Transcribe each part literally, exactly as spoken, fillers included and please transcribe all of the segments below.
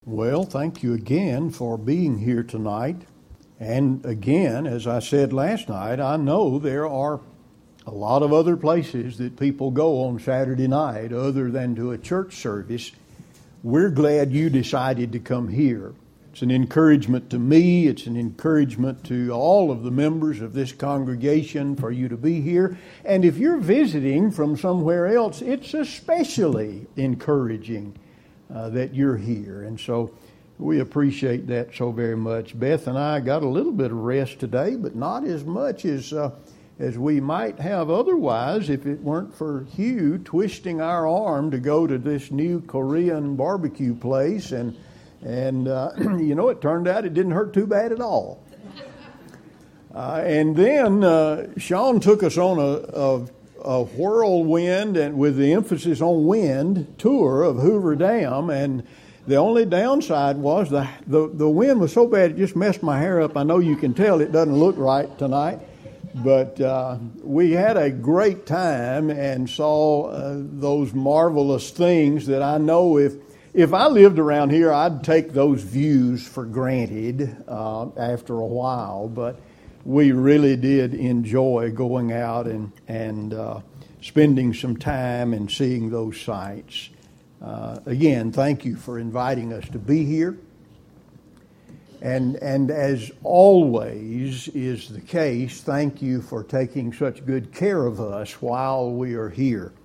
Well, thank you again for being here tonight. And again, as I said last night, I know there are a lot of other places that people go on Saturday night other than to a church service. We're glad you decided to come here. It's an encouragement to me. It's an encouragement to all of the members of this congregation for you to be here. And if you're visiting from somewhere else, it's especially encouraging Uh, that you're here. And so we appreciate that so very much. Beth and I got a little bit of rest today, but not as much as uh, as we might have otherwise if it weren't for Hugh twisting our arm to go to this new Korean barbecue place. And, and uh, you know, it turned out it didn't hurt too bad at all. Uh, and then uh, Sean took us on a, a a whirlwind, and with the emphasis on wind, tour of Hoover Dam. And the only downside was the, the the wind was so bad it just messed my hair up. I know you can tell it doesn't look right tonight, but uh, we had a great time and saw uh, those marvelous things that I know if if I lived around here, I'd take those views for granted uh, after a while. But we really did enjoy going out and, and uh, spending some time and seeing those sights. Uh, again, thank you for inviting us to be here. And, and as always is the case, thank you for taking such good care of us while we are here.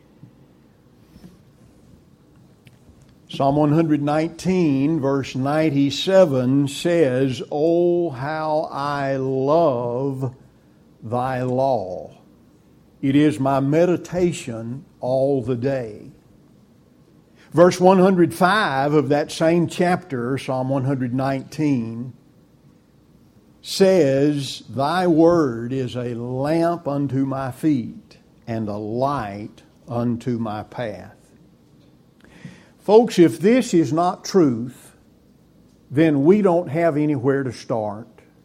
Psalm one nineteen, verse ninety-seven says, "Oh, how I love thy law. It is my meditation all the day." Verse one hundred five of that same chapter, Psalm one nineteen, says, "Thy word is a lamp unto my feet and a light unto my path." Folks, if this is not truth, then we don't have anywhere to start.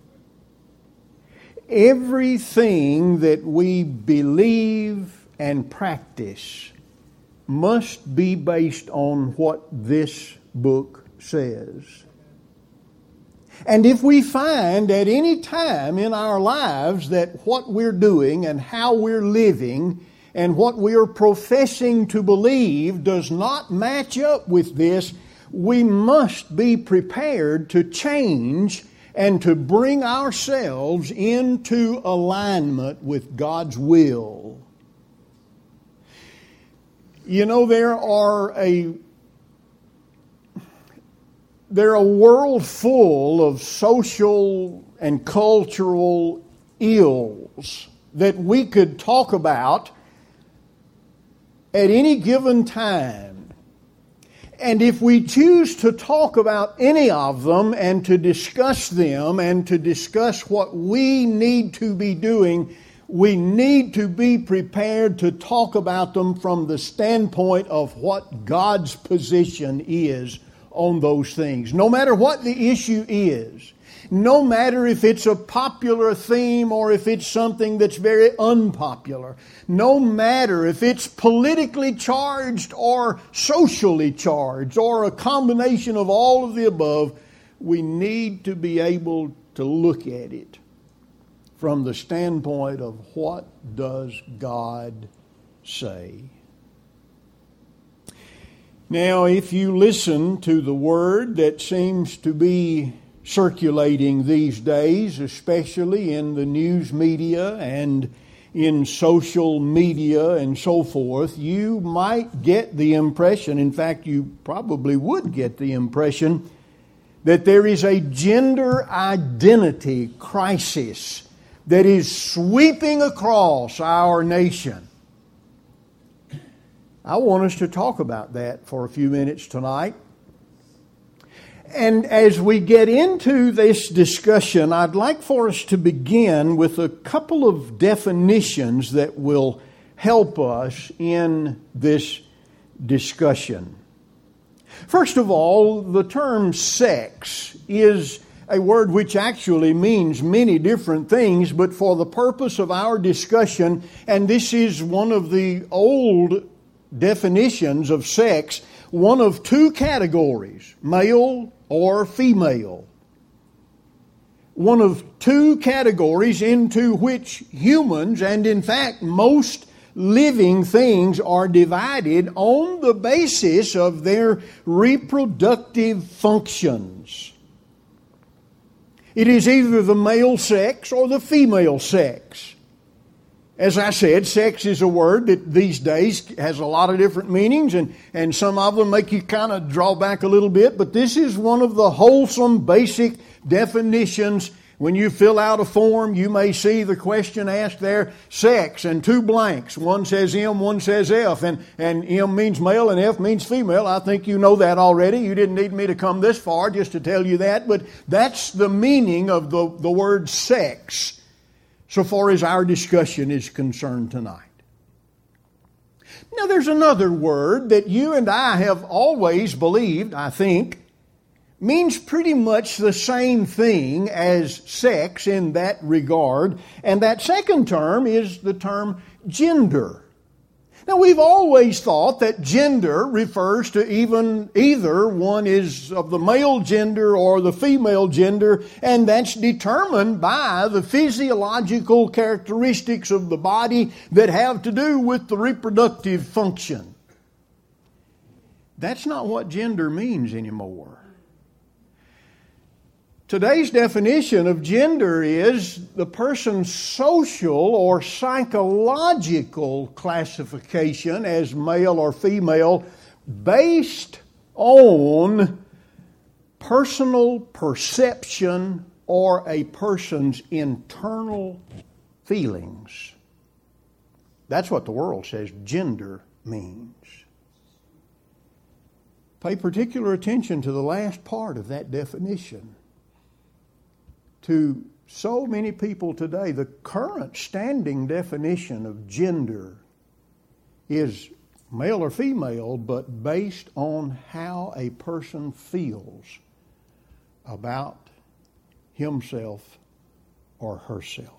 Everything that we believe and practice must be based on what this book says. And if we find at any time in our lives that what we're doing and how we're living and what we are professing to believe does not match up with this, we must be prepared to change and to bring ourselves into alignment with God's will. You know, there are a there are a world full of social and cultural ills that we could talk about at any given time. And if we choose to talk about any of them and to discuss them and to discuss what we need to be doing, we need to be prepared to talk about them from the standpoint of what God's position is on those things. No matter what the issue is, no matter if it's a popular theme or if it's something that's very unpopular, no matter if it's politically charged or socially charged or a combination of all of the above, we need to be able to look at it from the standpoint of what does God say. Now, if you listen to the word that seems to be circulating these days, especially in the news media and in social media and so forth, you might get the impression, in fact, you probably would get the impression, that there is a gender identity crisis that is sweeping across our nation. I want us to talk about that for a few minutes tonight. And as we get into this discussion, I'd like for us to begin with a couple of definitions that will help us in this discussion. First of all, the term sex is a word which actually means many different things, but for the purpose of our discussion, and this is one of the old definitions of sex, one of two categories, male or female. One of two categories into which humans, and in fact most living things, are divided on the basis of their reproductive functions. It is either the male sex or the female sex. As I said, sex is a word that these days has a lot of different meanings, and, and some of them make you kind of draw back a little bit, but this is one of the wholesome, basic definitions. When you fill out a form, you may see the question asked there, sex, and two blanks. One says M, one says F, and, and M means male and F means female. I think you know that already. You didn't need me to come this far just to tell you that, but that's the meaning of the, the word sex, so far as our discussion is concerned tonight. Now there's another word that you and I have always believed, I think, means pretty much the same thing as sex in that regard, and that second term is the term gender. Now we've always thought that gender refers to even either one is of the male gender or the female gender, and that's determined by the physiological characteristics of the body that have to do with the reproductive function. That's not what gender means anymore. Today's definition of gender is the person's social or psychological classification as male or female based on personal perception or a person's internal feelings. That's what the world says gender means. Pay particular attention to the last part of that definition. To so many people today, the current standing definition of gender is male or female, but based on how a person feels about himself or herself.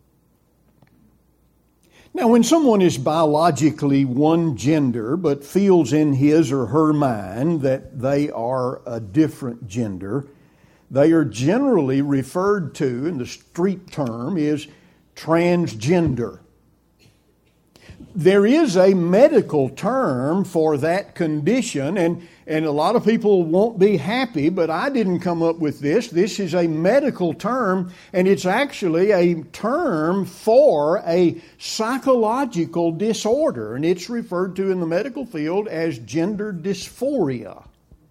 Now, when someone is biologically one gender, but feels in his or her mind that they are a different gender, they are generally referred to, and the street term is transgender. There is a medical term for that condition, and, and a lot of people won't be happy, but I didn't come up with this. This is a medical term, and it's actually a term for a psychological disorder, and it's referred to in the medical field as gender dysphoria.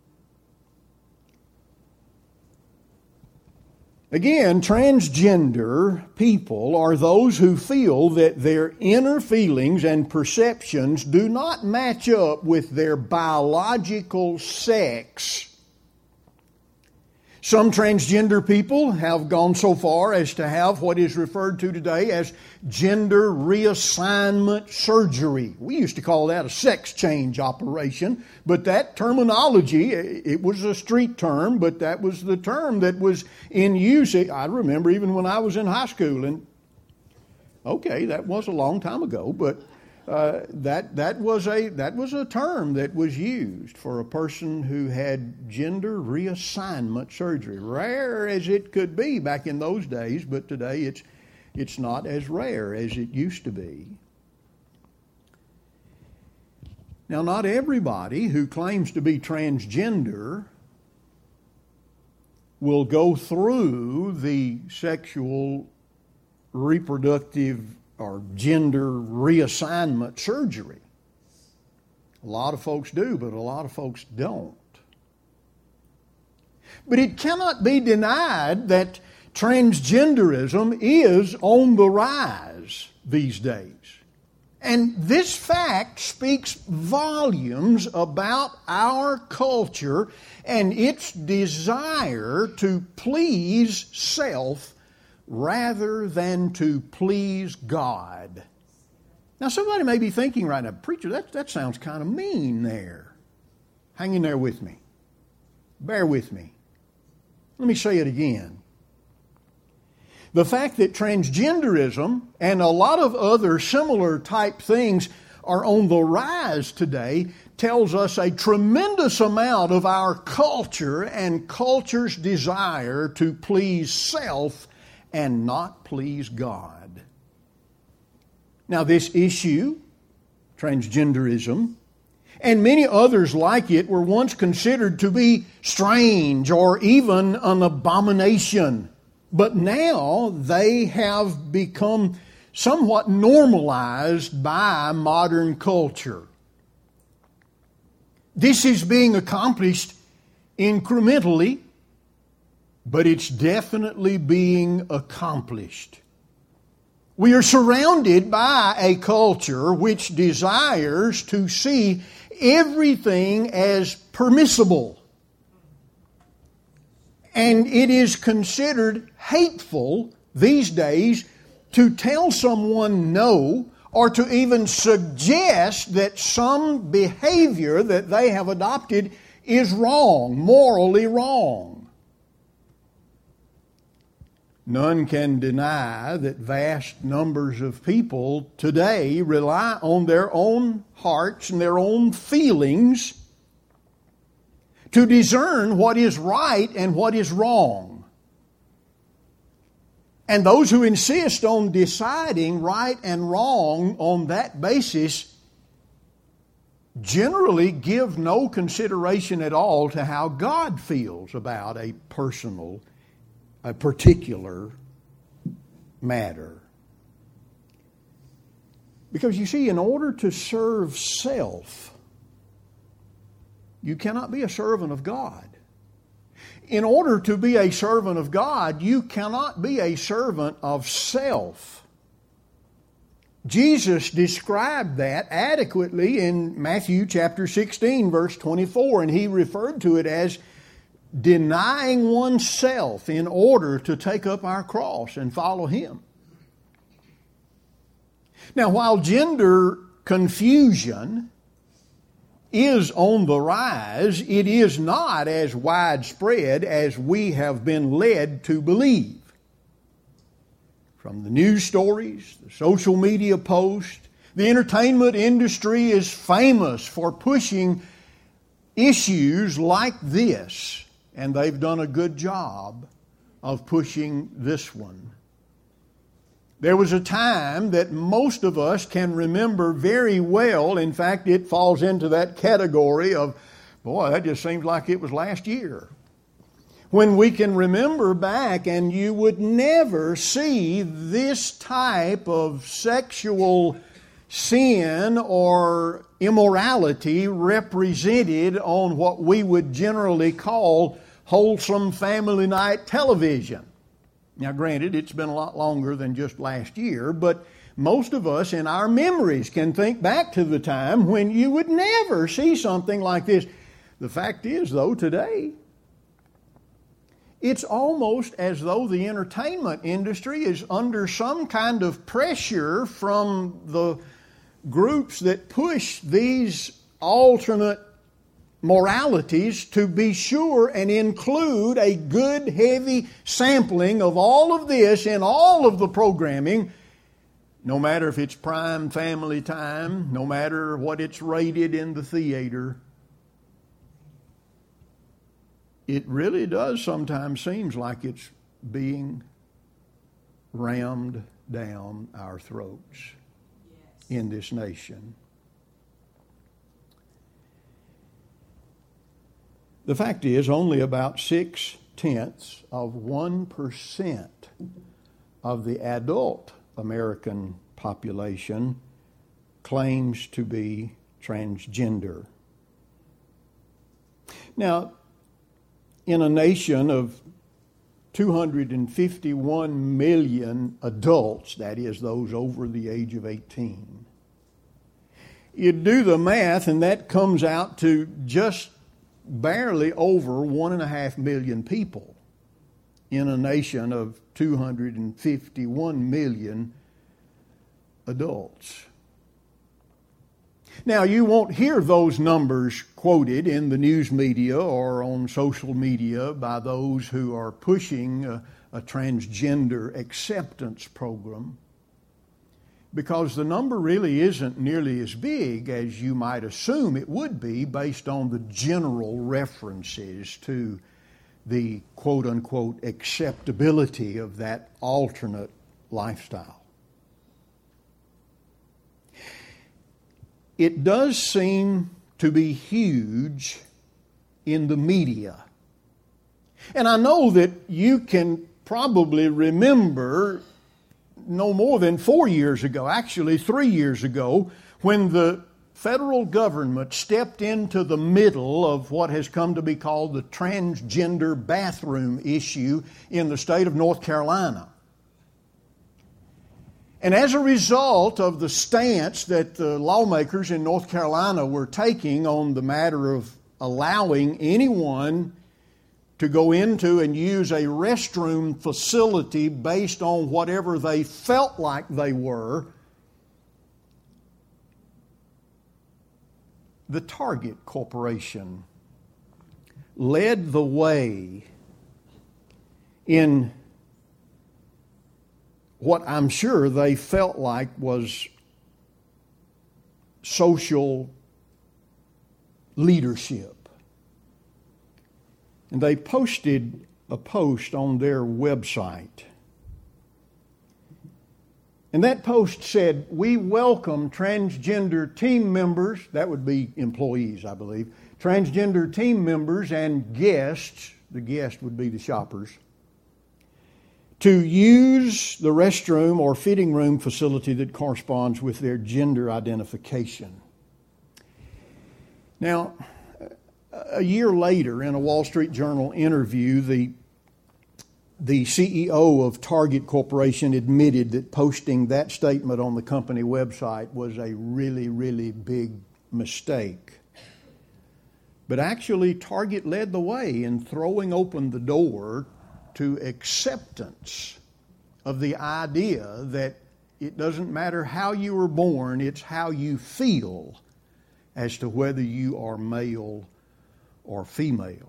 Again, transgender people are those who feel that their inner feelings and perceptions do not match up with their biological sex. Some transgender people have gone so far as to have what is referred to today as gender reassignment surgery. We used to call that a sex change operation, but that terminology, it was a street term, but that was the term that was in use. I remember even when I was in high school, and okay, that was a long time ago, but Uh, that that was a that was a term that was used for a person who had gender reassignment surgery. Rare as it could be back in those days, but today it's it's not as rare as it used to be. Now, not everybody who claims to be transgender will go through the sexual reproductive or gender reassignment surgery. A lot of folks do, but a lot of folks don't. But it cannot be denied that transgenderism is on the rise these days. And this fact speaks volumes about our culture and its desire to please self rather than to please God. Now, somebody may be thinking right now, preacher, that, that sounds kind of mean there. Hang in there with me. Bear with me. Let me say it again. The fact that transgenderism and a lot of other similar type things are on the rise today tells us a tremendous amount of our culture and culture's desire to please self and not please God. Now, this issue, transgenderism, and many others like it were once considered to be strange or even an abomination. But now they have become somewhat normalized by modern culture. This is being accomplished incrementally, but it's definitely being accomplished. We are surrounded by a culture which desires to see everything as permissible. And it is considered hateful these days to tell someone no, or to even suggest that some behavior that they have adopted is wrong, morally wrong. None can deny that vast numbers of people today rely on their own hearts and their own feelings to discern what is right and what is wrong. And those who insist on deciding right and wrong on that basis generally give no consideration at all to how God feels about a personal, a particular matter. Because you see, in order to serve self, you cannot be a servant of God. In order to be a servant of God, you cannot be a servant of self. Jesus described that adequately in Matthew chapter sixteen, verse twenty-four, and He referred to it as denying oneself in order to take up our cross and follow Him. Now, while gender confusion is on the rise, it is not as widespread as we have been led to believe. From the news stories, the social media posts, the entertainment industry is famous for pushing issues like this, and they've done a good job of pushing this one. There was a time that most of us can remember very well. In fact, it falls into that category of, boy, that just seems like it was last year. When we can remember back, and you would never see this type of sexual sin or immorality represented on what we would generally call wholesome family night television. Now, granted, it's been a lot longer than just last year, but most of us in our memories can think back to the time when you would never see something like this. The fact is, though, today, it's almost as though the entertainment industry is under some kind of pressure from the groups that push these alternate moralities to be sure and include a good, heavy sampling of all of this in all of the programming, no matter if it's prime family time, no matter what it's rated in the theater. It really does sometimes seem like it's being rammed down our throats in this nation. The fact is, only about six-tenths of one percent of the adult American population claims to be transgender. Now, in a nation of two hundred fifty-one million adults, that is, those over the age of eighteen, you do the math, and that comes out to just barely over one and a half million people in a nation of two hundred fifty-one million adults. Now, you won't hear those numbers quoted in the news media or on social media by those who are pushing a, a transgender acceptance program. because the number really isn't nearly as big as you might assume it would be based on the general references to the quote-unquote acceptability of that alternate lifestyle. It does seem to be huge in the media. And I know that you can probably remember no more than four years ago, actually three years ago, when the federal government stepped into the middle of what has come to be called the transgender bathroom issue in the state of North Carolina. And as a result of the stance that the lawmakers in North Carolina were taking on the matter of allowing anyone to go into and use a restroom facility based on whatever they felt like they were, the Target Corporation led the way in what I'm sure they felt like was social leadership. And they posted a post on their website. And that post said, "We welcome transgender team members," that would be employees, I believe, transgender team members and guests, the guest would be the shoppers, to use the restroom or fitting room facility that corresponds with their gender identification. Now, a year later, in a Wall Street Journal interview, the, the C E O of Target Corporation admitted that posting that statement on the company website was a really, really big mistake. But actually, Target led the way in throwing open the door to acceptance of the idea that it doesn't matter how you were born, it's how you feel as to whether you are male or female.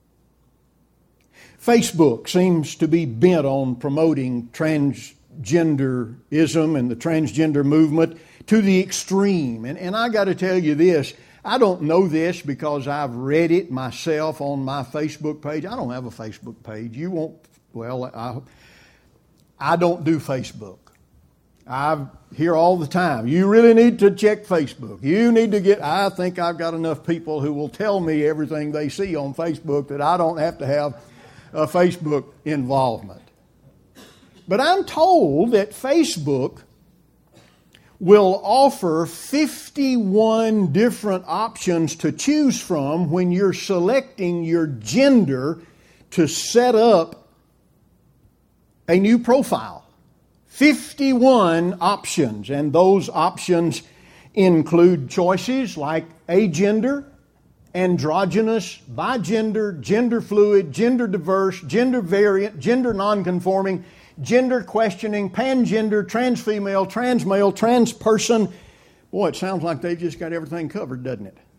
Facebook seems to be bent on promoting transgenderism and the transgender movement to the extreme. And, and I got to tell you this, I don't know this because I've read it myself on my Facebook page. I don't have a Facebook page. You won't, well, I, I don't do Facebook. I hear all the time, you really need to check Facebook. You need to get, I think I've got enough people who will tell me everything they see on Facebook that I don't have to have a Facebook involvement. But I'm told that Facebook will offer fifty-one different options to choose from when you're selecting your gender to set up a new profile. fifty-one options, and those options include choices like agender, androgynous, bigender, gender fluid, gender diverse, gender variant, gender nonconforming, gender questioning, pangender, transfemale, transmale, transperson. Boy, it sounds like they've just got everything covered, doesn't it?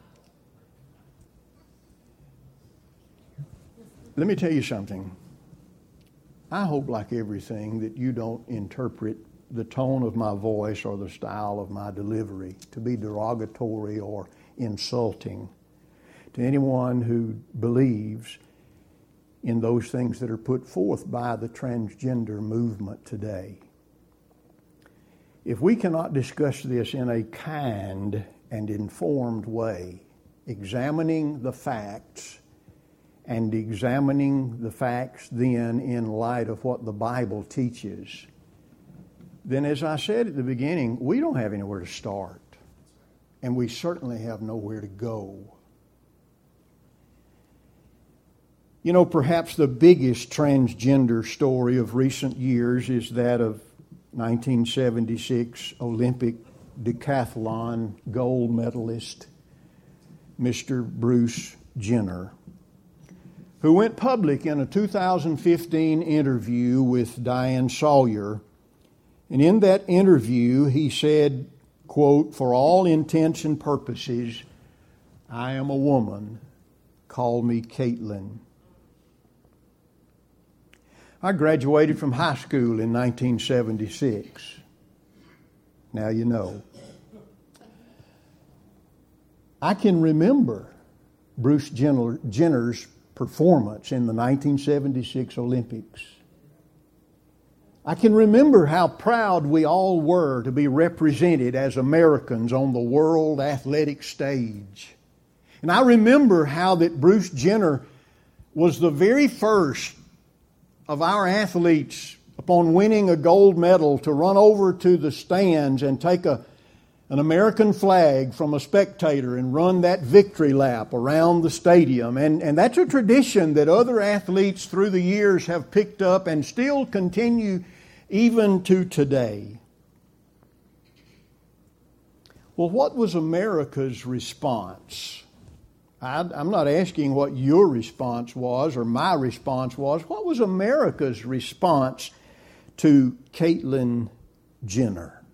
Let me tell you something. I hope, like everything, that you don't interpret the tone of my voice or the style of my delivery to be derogatory or insulting to anyone who believes in those things that are put forth by the transgender movement today. If we cannot discuss this in a kind and informed way, examining the facts and examining the facts then in light of what the Bible teaches, then as I said at the beginning, we don't have anywhere to start. And we certainly have nowhere to go. You know, perhaps the biggest transgender story of recent years is that of nineteen seventy-six Olympic decathlon gold medalist Mister Bruce Jenner, who went public in a two thousand fifteen interview with Diane Sawyer. And in that interview, he said, quote, "For all intents and purposes, I am a woman. Call me Caitlin." I graduated from high school in nineteen seventy-six. Now you know. I can remember Bruce Jenner, Jenner's performance in the nineteen seventy-six Olympics. I can remember how proud we all were to be represented as Americans on the world athletic stage. And I remember how that Bruce Jenner was the very first of our athletes, upon winning a gold medal, to run over to the stands and take a, an American flag from a spectator and run that victory lap around the stadium. And, and that's a tradition that other athletes through the years have picked up and still continue even to today. Well, what was America's response? I, I'm not asking what your response was or my response was. What was America's response to Caitlyn Jenner?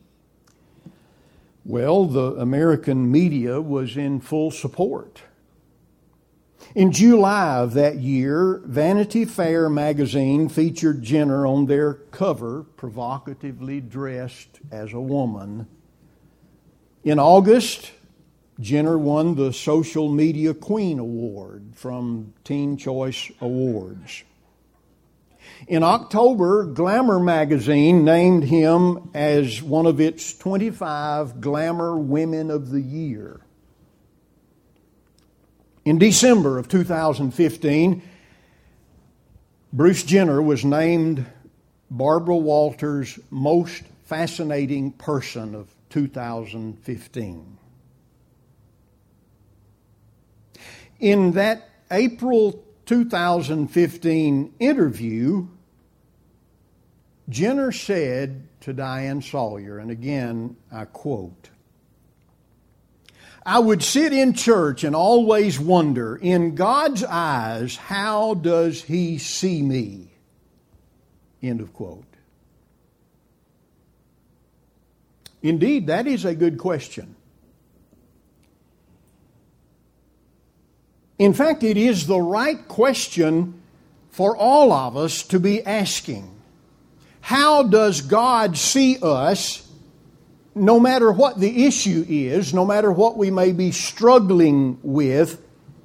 Well, the American media was in full support. In July of that year, Vanity Fair magazine featured Jenner on their cover, provocatively dressed as a woman. In August, Jenner won the Social Media Queen Award from Teen Choice Awards. In October, Glamour magazine named him as one of its twenty-five Glamour Women of the Year. In December of two thousand fifteen, Bruce Jenner was named Barbara Walters' Most Fascinating Person of two thousand fifteen. In that April two thousand fifteen interview, Jenner said to Diane Sawyer, and again I quote, "I would sit in church and always wonder, in God's eyes, how does He see me?" End of quote. Indeed, that is a good question. In fact, it is the right question for all of us to be asking. How does God see us, no matter what the issue is, no matter what we may be struggling with?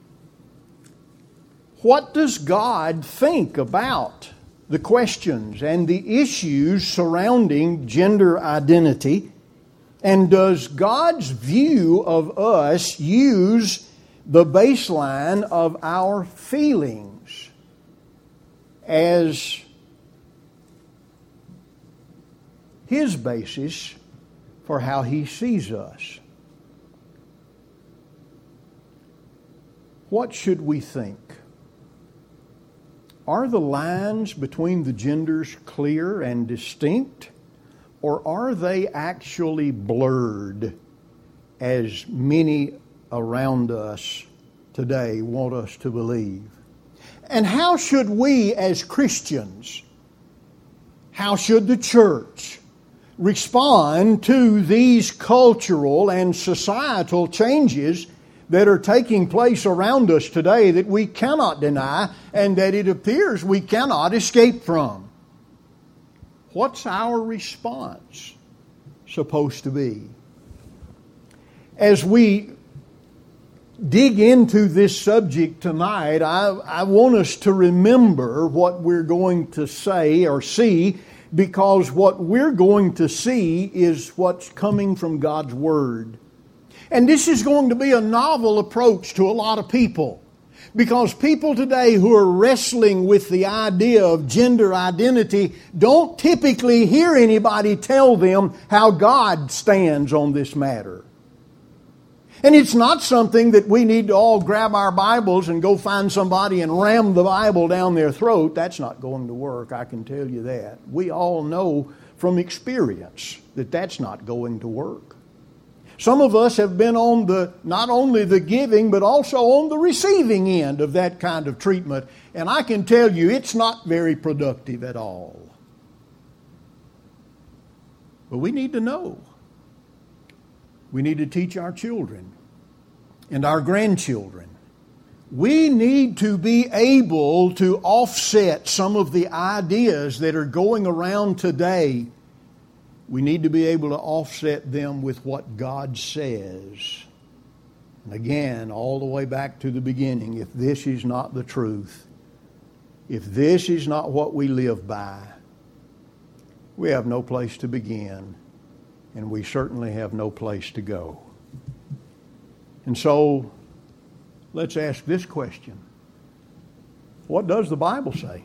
What does God think about the questions and the issues surrounding gender identity? And does God's view of us use the baseline of our feelings as His basis for how He sees us? What should we think? Are the lines between the genders clear and distinct, or are they actually blurred, as many around us today want us to believe? And how should we as Christians, how should the church respond to these cultural and societal changes that are taking place around us today that we cannot deny and that it appears we cannot escape from? What's our response supposed to be? As we dig into this subject tonight, I, I want us to remember what we're going to say or see, because what we're going to see is what's coming from God's Word. And this is going to be a novel approach to a lot of people, because people today who are wrestling with the idea of gender identity don't typically hear anybody tell them how God stands on this matter. And it's not something that we need to all grab our Bibles and go find somebody and ram the Bible down their throat. That's not going to work, I can tell you that. We all know from experience that that's not going to work. Some of us have been on the, not only the giving, but also on the receiving end of that kind of treatment. And I can tell you it's not very productive at all. But we need to know. We need to teach our children and our grandchildren. We need to be able to offset some of the ideas that are going around today we need to be able to offset them with what God says. And again, all the way back to the beginning, if this is not the truth, if this is not what we live by, we have no place to begin, and we certainly have no place to go. And so, let's ask this question. What does the Bible say?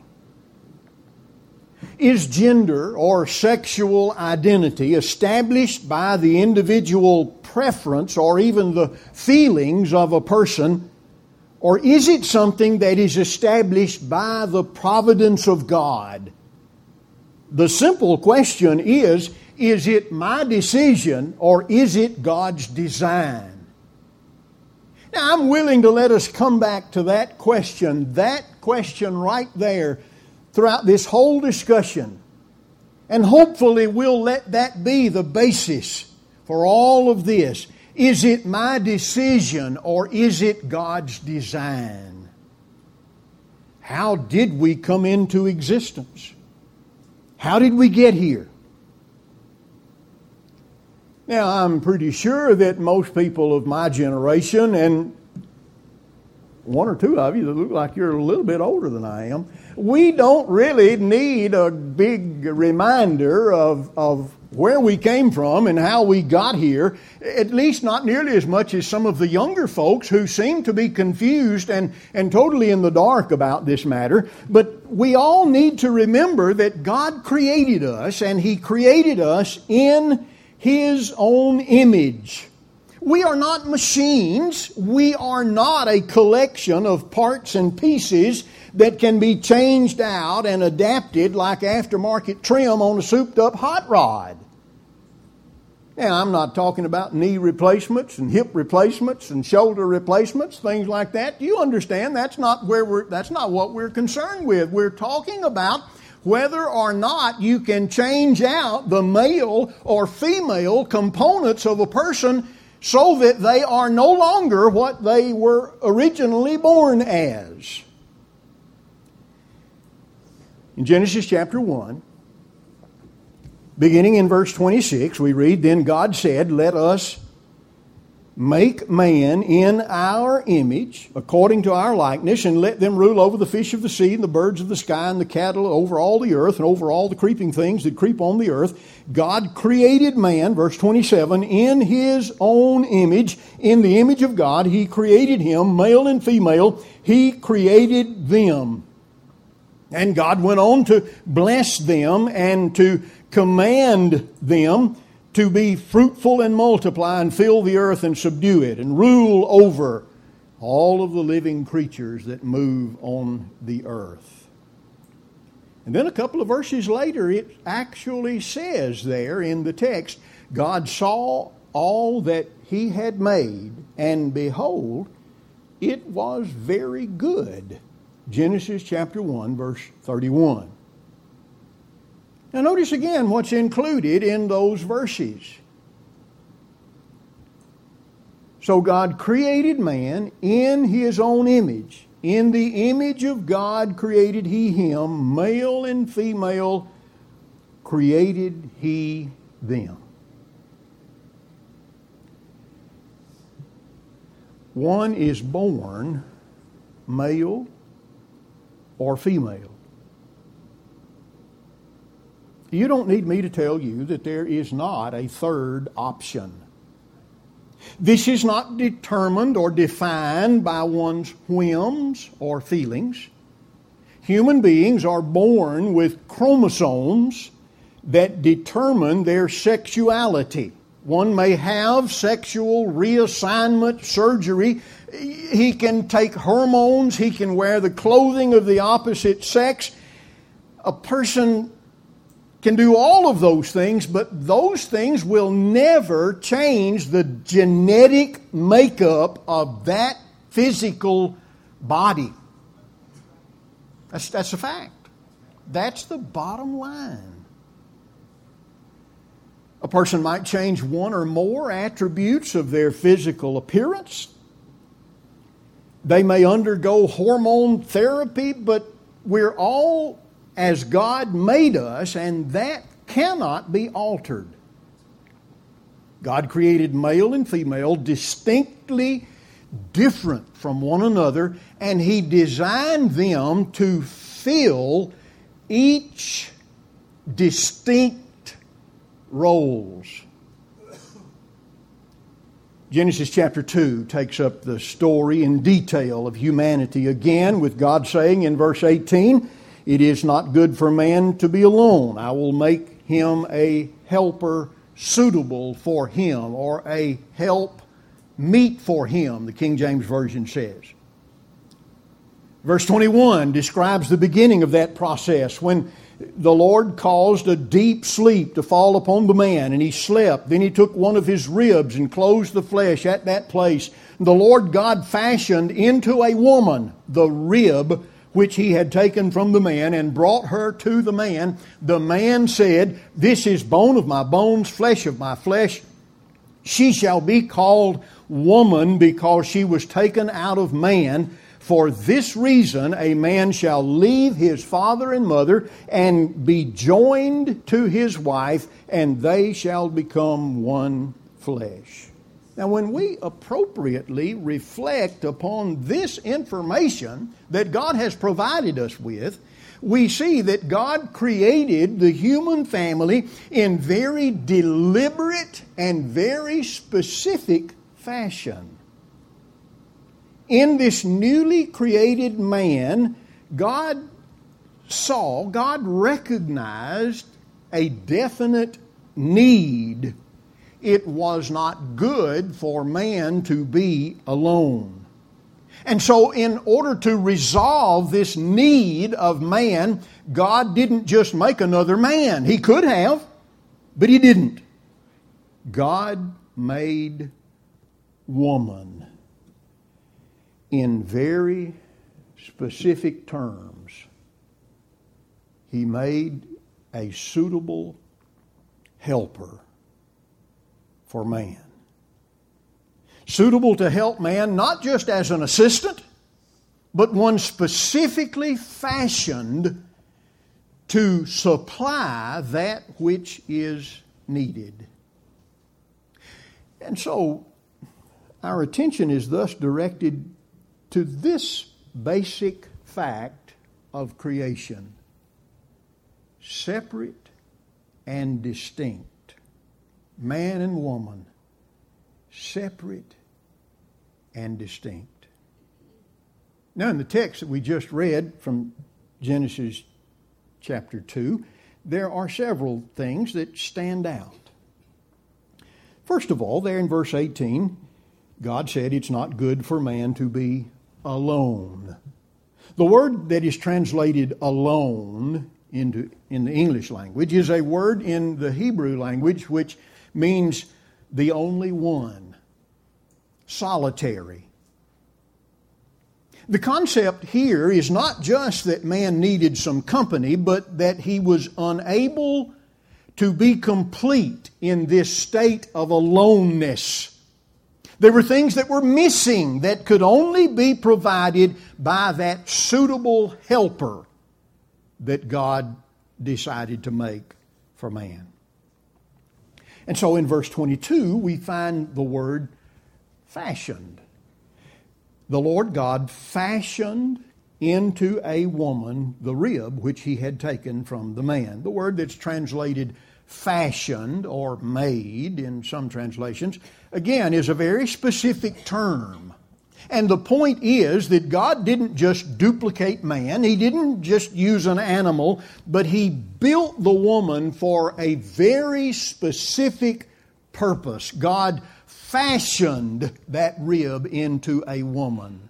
Is gender or sexual identity established by the individual preference or even the feelings of a person, or is it something that is established by the providence of God? The simple question is, is it my decision or is it God's design? Now, I'm willing to let us come back to that question, that question right there, throughout this whole discussion. And hopefully we'll let that be the basis for all of this. Is it my decision or is it God's design? How did we come into existence? How did we get here? Now, I'm pretty sure that most people of my generation, and one or two of you that look like you're a little bit older than I am, we don't really need a big reminder of, of where we came from and how we got here, at least not nearly as much as some of the younger folks who seem to be confused and, and totally in the dark about this matter. But we all need to remember that God created us, and He created us in His own image. We are not machines. We are not a collection of parts and pieces that can be changed out and adapted like aftermarket trim on a souped-up hot rod. Now, I'm not talking about knee replacements and hip replacements and shoulder replacements, things like that. You understand that's not where we're, that's not what we're concerned with. We're talking about whether or not you can change out the male or female components of a person so that they are no longer what they were originally born as. In Genesis chapter one, beginning in verse twenty-six, we read, "Then God said, Let us make man in our image, according to our likeness, and let them rule over the fish of the sea, and the birds of the sky, and the cattle, over all the earth, and over all the creeping things that creep on the earth." God created man, verse twenty-seven, in His own image. In the image of God, He created him, male and female. He created them. And God went on to bless them and to command them to be fruitful and multiply and fill the earth and subdue it and rule over all of the living creatures that move on the earth. And then a couple of verses later, it actually says there in the text, God saw all that He had made, and behold, it was very good. Genesis chapter one, verse thirty-one. Now notice again what's included in those verses. So God created man in His own image. In the image of God created He him, male and female created He them. One is born male or female. You don't need me to tell you that there is not a third option. This is not determined or defined by one's whims or feelings. Human beings are born with chromosomes that determine their sexuality. One may have sexual reassignment surgery. He can take hormones. He can wear the clothing of the opposite sex. A person can do all of those things, but those things will never change the genetic makeup of that physical body. That's, that's a fact. That's the bottom line. A person might change one or more attributes of their physical appearance. They may undergo hormone therapy, but we're all as God made us, and that cannot be altered. God created male and female distinctly different from one another, and He designed them to fill each distinct roles. Genesis chapter two takes up the story in detail of humanity again, with God saying in verse eighteen, "It is not good for man to be alone. I will make him a helper suitable for him," or a help meet for him, the King James Version says. Verse twenty-one describes the beginning of that process when the Lord caused a deep sleep to fall upon the man, and he slept. Then He took one of his ribs and closed the flesh at that place. The Lord God fashioned into a woman the rib which He had taken from the man, and brought her to the man. The man said, "This is bone of my bones, flesh of my flesh. She shall be called woman, because she was taken out of man. For this reason a man shall leave his father and mother, and be joined to his wife, and they shall become one flesh." Now, when we appropriately reflect upon this information that God has provided us with, we see that God created the human family in very deliberate and very specific fashion. In this newly created man, God saw, God recognized a definite need. It was not good for man to be alone. And so in order to resolve this need of man, God didn't just make another man. He could have, but He didn't. God made woman in very specific terms. He made a suitable helper for man. Suitable to help man not just as an assistant, but one specifically fashioned to supply that which is needed. And so our attention is thus directed to this basic fact of creation: separate and distinct. Man and woman, separate and distinct. Now, in the text that we just read from Genesis chapter two, there are several things that stand out. First of all, there in verse eighteen, God said it's not good for man to be alone. The word that is translated alone into in the English language is a word in the Hebrew language which means the only one, solitary. The concept here is not just that man needed some company, but that he was unable to be complete in this state of aloneness. There were things that were missing that could only be provided by that suitable helper that God decided to make for man. And so in verse twenty-two, we find the word fashioned. The Lord God fashioned into a woman the rib which He had taken from the man. The word that's translated fashioned or made in some translations, again, is a very specific term. And the point is that God didn't just duplicate man. He didn't just use an animal, but He built the woman for a very specific purpose. God fashioned that rib into a woman.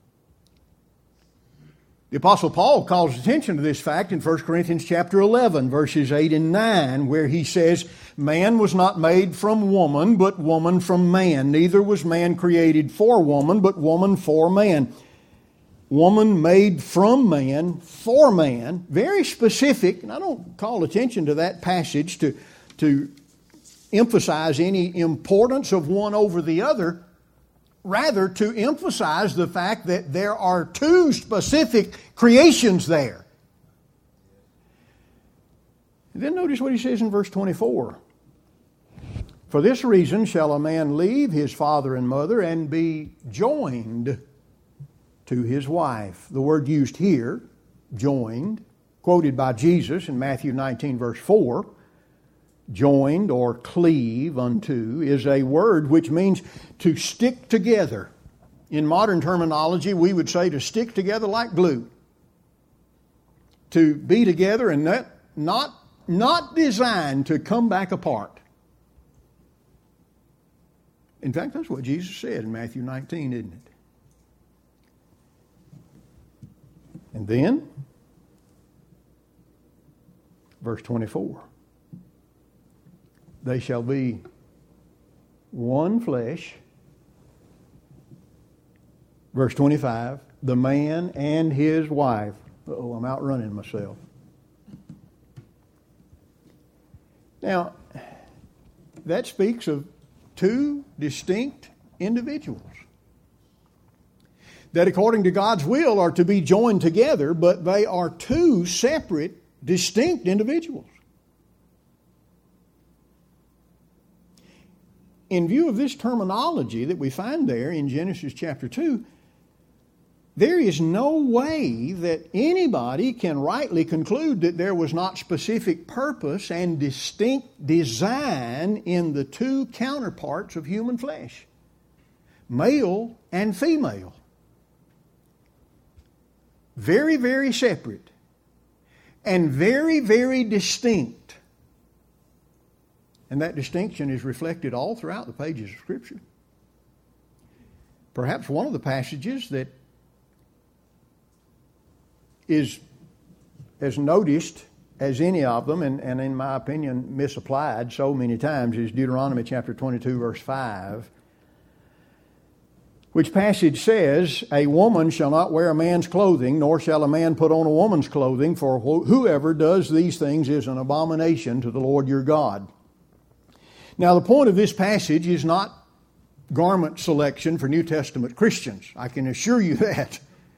The Apostle Paul calls attention to this fact in First Corinthians chapter eleven, verses eight and nine, where he says, "Man was not made from woman, but woman from man. Neither was man created for woman, but woman for man." Woman made from man, for man. Very specific, and I don't call attention to that passage to, to emphasize any importance of one over the other. Rather, to emphasize the fact that there are two specific creations there. And then notice what he says in verse twenty-four. For this reason shall a man leave his father and mother and be joined to his wife. The word used here, joined, quoted by Jesus in Matthew nineteen verse four, joined or cleave unto, is a word which means to stick together. In modern terminology, we would say to stick together like glue. To be together and not, not, not designed to come back apart. In fact, that's what Jesus said in Matthew nineteen, isn't it? And then, verse twenty-four. They shall be one flesh. Verse twenty-five. The man and his wife. Uh-oh, I'm outrunning myself. Now, that speaks of two distinct individuals that according to God's will are to be joined together, but they are two separate, distinct individuals. In view of this terminology that we find there in Genesis chapter two, there is no way that anybody can rightly conclude that there was not specific purpose and distinct design in the two counterparts of human flesh, male and female. Very, very separate and very, very distinct. And that distinction is reflected all throughout the pages of Scripture. Perhaps one of the passages that is as noticed as any of them, and, and in my opinion misapplied so many times, is Deuteronomy chapter twenty-two verse five, which passage says, "A woman shall not wear a man's clothing, nor shall a man put on a woman's clothing, for wh- whoever does these things is an abomination to the Lord your God." Now, the point of this passage is not garment selection for New Testament Christians. I can assure you that.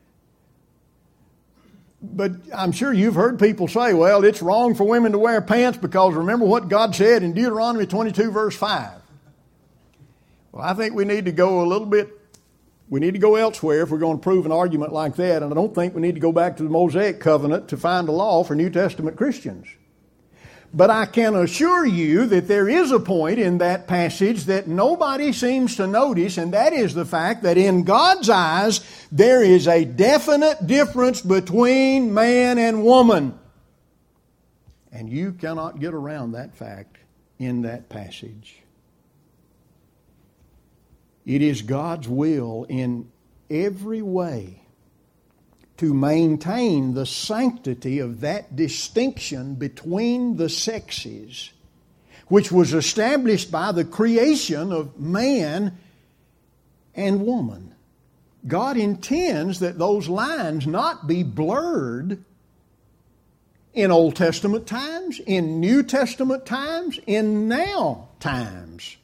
But I'm sure you've heard people say, well, it's wrong for women to wear pants because remember what God said in Deuteronomy twenty-two verse five. Well, I think we need to go a little bit, we need to go elsewhere if we're going to prove an argument like that. And I don't think we need to go back to the Mosaic covenant to find a law for New Testament Christians. But I can assure you that there is a point in that passage that nobody seems to notice, and that is the fact that in God's eyes there is a definite difference between man and woman. And you cannot get around that fact in that passage. It is God's will in every way to maintain the sanctity of that distinction between the sexes, which was established by the creation of man and woman. God intends that those lines not be blurred in Old Testament times, in New Testament times, in now times.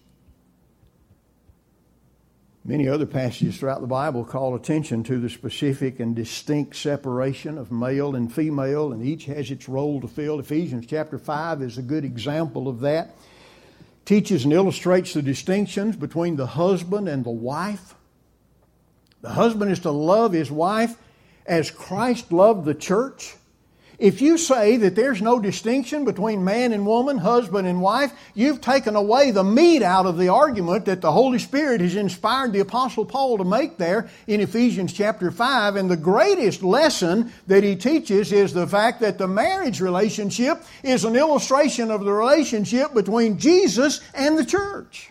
Many other passages throughout the Bible call attention to the specific and distinct separation of male and female, and each has its role to fill. Ephesians chapter five is a good example of that. Teaches and illustrates the distinctions between the husband and the wife. The husband is to love his wife as Christ loved the church. If you say that there's no distinction between man and woman, husband and wife, you've taken away the meat out of the argument that the Holy Spirit has inspired the Apostle Paul to make there in Ephesians chapter five. And the greatest lesson that he teaches is the fact that the marriage relationship is an illustration of the relationship between Jesus and the church.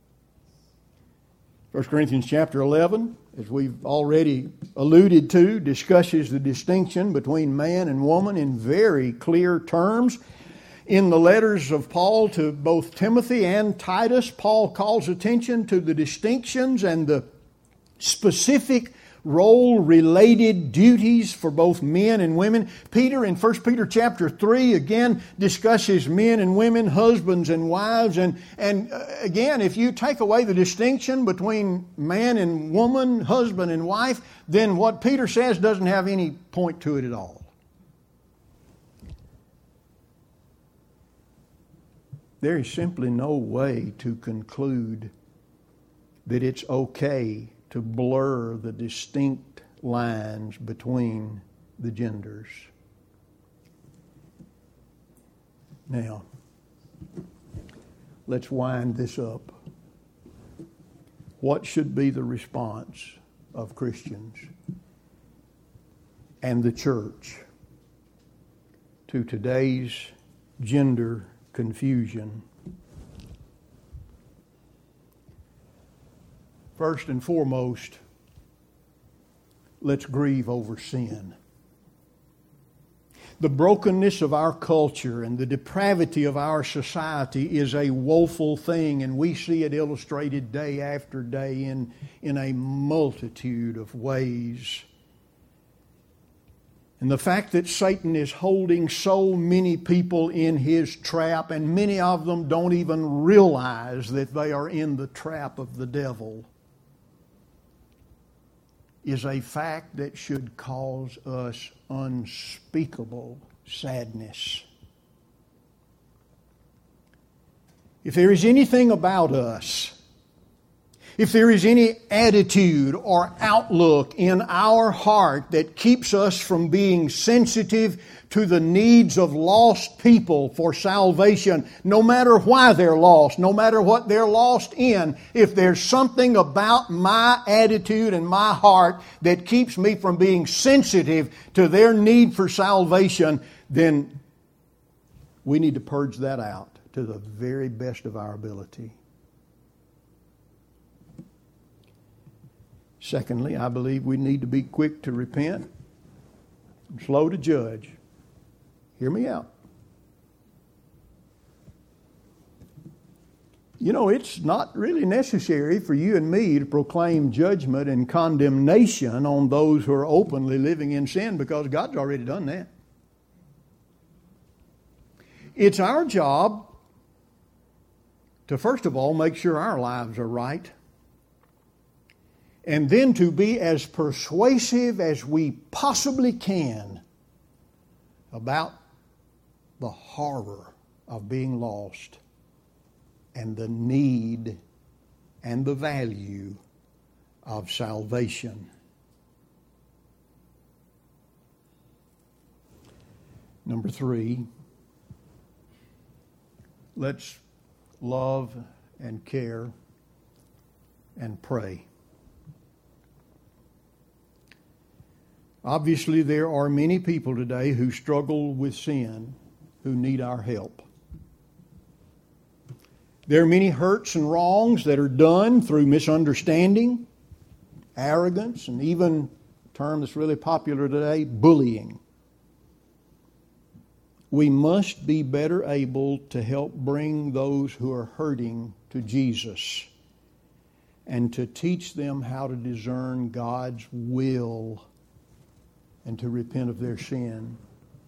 First Corinthians chapter eleven, as we've already alluded to, discusses the distinction between man and woman in very clear terms. In the letters of Paul to both Timothy and Titus, Paul calls attention to the distinctions and the specific role-related duties for both men and women. Peter in First Peter chapter three again discusses men and women, husbands and wives. And, and uh, again, if you take away the distinction between man and woman, husband and wife, then what Peter says doesn't have any point to it at all. there is simply no way to conclude that it's okay to blur the distinct lines between the genders. Now, let's wind this up. What should be the response of Christians and the church to today's gender confusion? First and foremost, let's grieve over sin. The brokenness of our culture and the depravity of our society is a woeful thing, and we see it illustrated day after day in, in a multitude of ways. And the fact that Satan is holding so many people in his trap, and many of them don't even realize that they are in the trap of the devil, is a fact that should cause us unspeakable sadness. If there is anything about us, if there is any attitude or outlook in our heart that keeps us from being sensitive to the needs of lost people for salvation, no matter why they're lost, no matter what they're lost in, if there's something about my attitude and my heart that keeps me from being sensitive to their need for salvation, then we need to purge that out to the very best of our ability. Secondly, I believe we need to be quick to repent and slow to judge. Hear me out. You know, it's not really necessary for you and me to proclaim judgment and condemnation on those who are openly living in sin, because God's already done that. It's our job to, first of all, make sure our lives are right, and then to be as persuasive as we possibly can about the horror of being lost and the need and the value of salvation. Number three, let's love and care and pray. Obviously, there are many people today who struggle with sin who need our help. There are many hurts and wrongs that are done through misunderstanding, arrogance, and even a term that's really popular today, bullying. We must be better able to help bring those who are hurting to Jesus and to teach them how to discern God's will and to repent of their sin.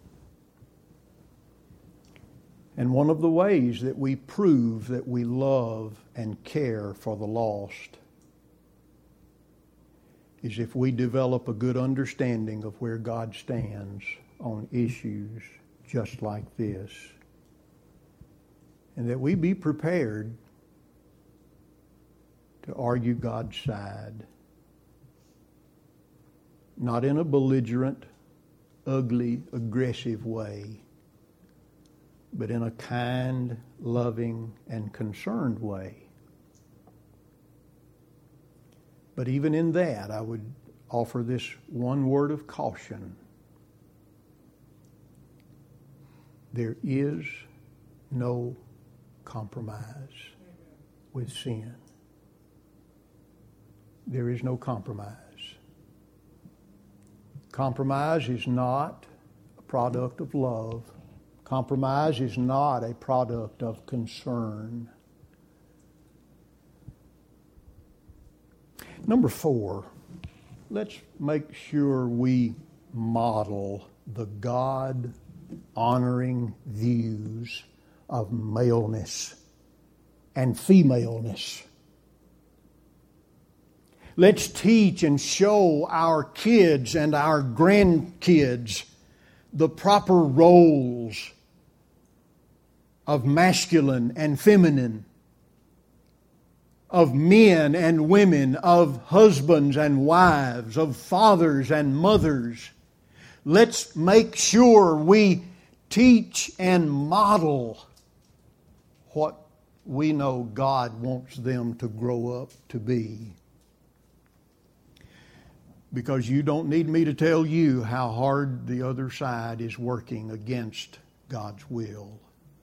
And one of the ways that we prove that we love and care for the lost is if we develop a good understanding of where God stands on issues just like this. And that we be prepared to argue God's side. Not in a belligerent, ugly, aggressive way, but in a kind, loving, and concerned way. But even in that, I would offer this one word of caution. There is no compromise with sin. There is no compromise. Compromise is not a product of love. Compromise is not a product of concern. Number four, let's make sure we model the God-honoring views of maleness and femaleness. Let's teach and show our kids and our grandkids the proper roles of masculine and feminine, of men and women, of husbands and wives, of fathers and mothers. Let's make sure we teach and model what we know God wants them to grow up to be. Because you don't need me to tell you how hard the other side is working against God's will.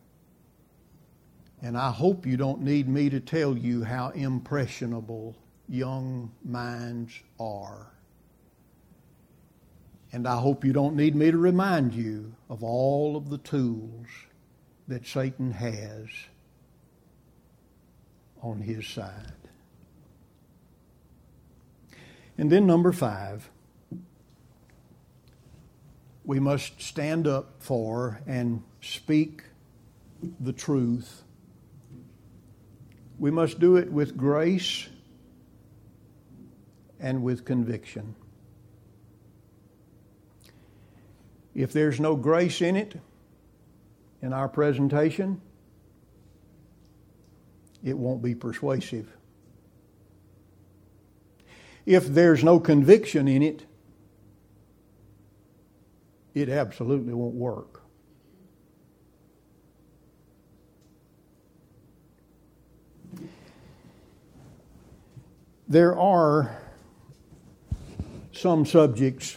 And I hope you don't need me to tell you how impressionable young minds are. And I hope you don't need me to remind you of all of the tools that Satan has on his side. And then number five, we must stand up for and speak the truth. We must do it with grace and with conviction. If there's no grace in it, in our presentation, it won't be persuasive. If there's no conviction in it, it absolutely won't work. There are some subjects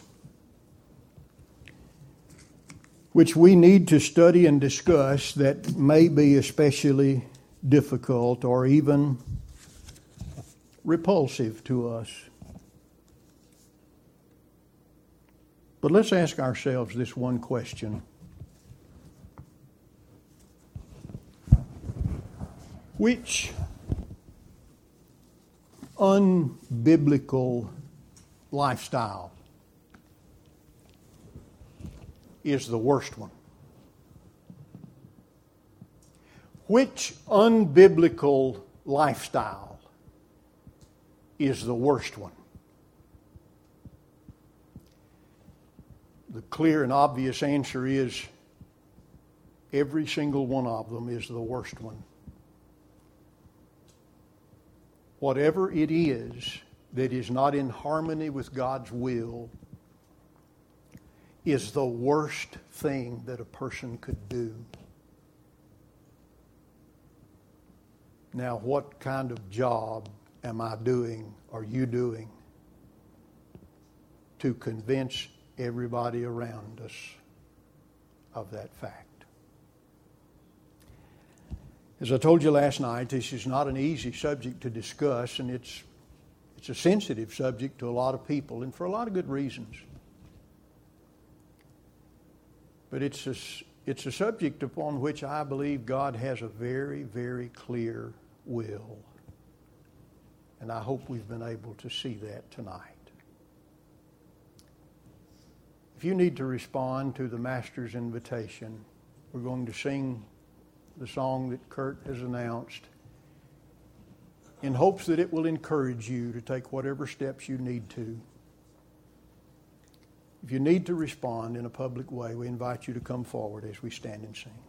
which we need to study and discuss that may be especially difficult or even repulsive to us. But let's ask ourselves this one question. Which unbiblical lifestyle is the worst one? Which unbiblical lifestyle is the worst one? The clear and obvious answer is every single one of them is the worst one. Whatever it is that is not in harmony with God's will is the worst thing that a person could do. Now, what kind of job am I doing, are you doing, to convince everybody around us of that fact? As I told you last night, this is not an easy subject to discuss, and it's it's a sensitive subject to a lot of people, and for a lot of good reasons. But it's a, it's a subject upon which I believe God has a very, very clear will. And I hope we've been able to see that tonight. If you need to respond to the Master's invitation, we're going to sing the song that Kurt has announced in hopes that it will encourage you to take whatever steps you need to. If you need to respond in a public way, we invite you to come forward as we stand and sing.